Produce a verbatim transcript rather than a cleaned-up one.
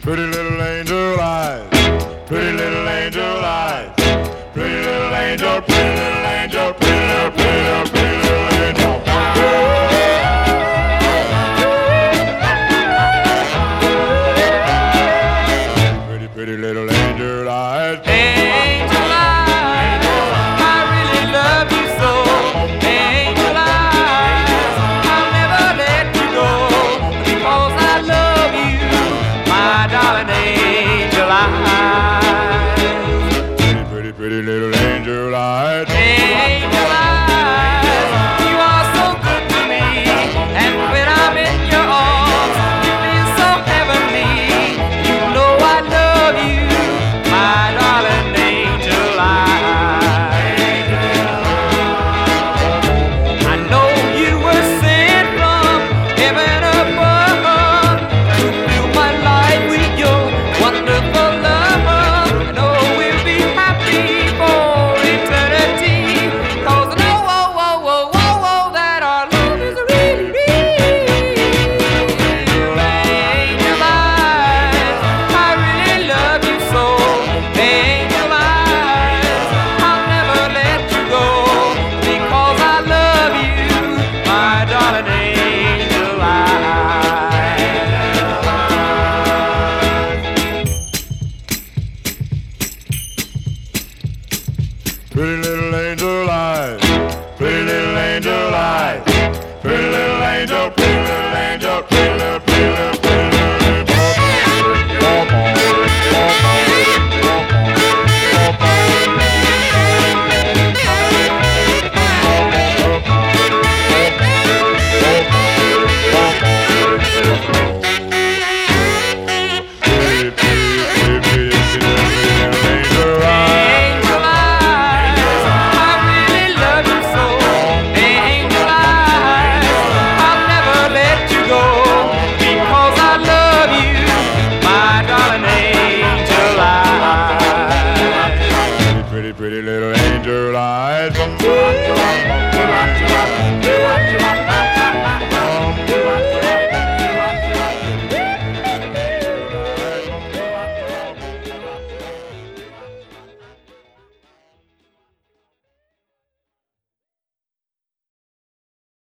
Pretty little angel eyes, pretty little angel eyes, pretty little angel, pretty little angel, pretty little, pretty little, pretty little angel. Pretty, pretty little angel eyes. Angel eyes, I really love you so. Angel eyes, I'll never let you go because I love you, my darling angel eyes. Pretty, pretty, pretty little angel eyes. Angel eyes, you are so good to me, and when I'm in your arms, you feel so heavenly. You know I love you, my darling angel eyes. I know you were sent from heaven above to fill my life with your wonderful love. I know we'll be happy for eternity, 'cause I know, oh, oh, oh, oh, oh, that our love is really real. Angel eyes, I really love you so. Angel eyes, I'll never let you go because I love you, my darling angel eyes. Pretty little angel eyes, pretty little angel eyes, pretty little angel, pretty little angel, pretty little, pretty little, pretty little Angel eyes, I really love you so. Angel eyes, I'll never let you go because I love you, my darling angel eyes. pretty, pretty little angel eyes.